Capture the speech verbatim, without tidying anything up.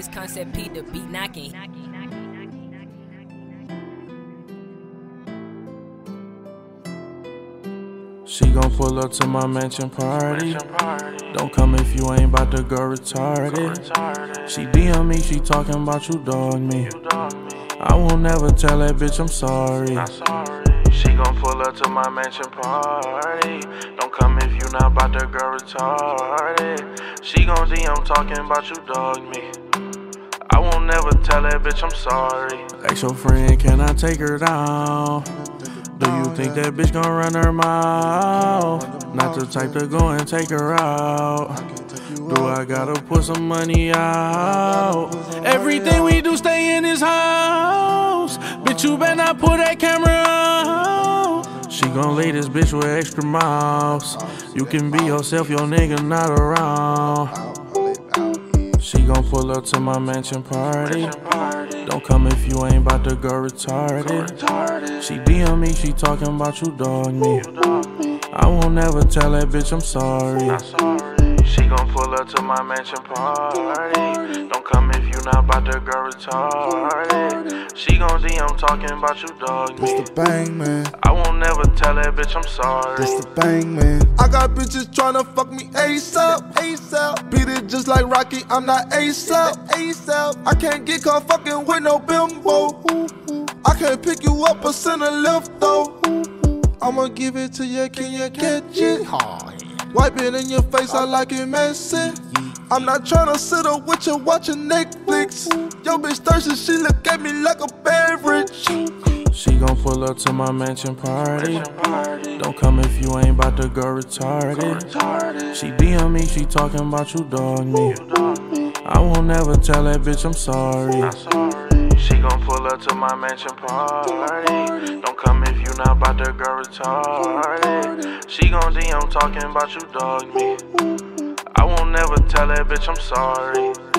This concept P, the beat knocking. She gon' pull up to my mansion party. Don't come if you ain't bout to go retarded. She D M me, she talking about you dog me. I won't never tell that bitch I'm sorry. She gon' pull up to my mansion party. Don't come if you not bout to go retarded. She gon' D M talking about you dog me. I won't never tell that bitch I'm sorry. Ask your friend, can I take her down? Do you think that bitch gon' run her mouth? Not the type to go and take her out. Do I gotta put some money out? Everything we do stay in his house. Bitch, you better not pull that camera out. She gon' lay this bitch with extra miles. You can be yourself, your nigga not around. She gon' pull up to my mansion party. Don't come if you ain't bout to go retarded. She D M me, she talking about you dog me. I won't never tell that bitch I'm sorry. She gon' pull up to my mansion party. Don't come if you not bout to go retarded. She gon' D M talking about you dog me. This the bang man. I won't never tell that bitch I'm sorry. This the bang man. I got bitches tryna fuck me ASAP, ASAP. Beat it just like Rocky, I'm not ASAP, ASAP. I can't get caught fucking with no bimbo. I can't pick you up or send a lift though. I'ma give it to you, can you catch it? Wipe it in your face, I like it messy. I'm not tryna sit up with you watching Netflix. Yo bitch thirsty, she look at me like a beverage. She gon' pull up to my mansion party. Don't come if you ain't bout to go retarded. She D M me, she talking about you dog me. I won't never tell that bitch I'm sorry. She gon' pull up to my mansion party. Don't come if you not bout to go retarded. She gon' D M talking about you dog me. I won't never tell that bitch I'm sorry.